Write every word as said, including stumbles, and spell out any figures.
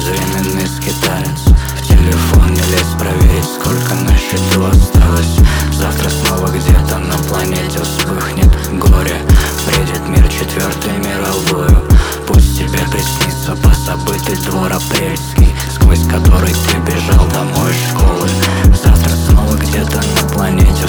безвременный скиталец. В телефон не лезь проверить, сколько на счету осталось. Завтра снова где-то на планете вспыхнет горе. Бредит мир четвертой мировую. Пусть тебе приснится позабытый двор апрельский, сквозь который ты бежал домой из школы. Завтра снова где-то на планете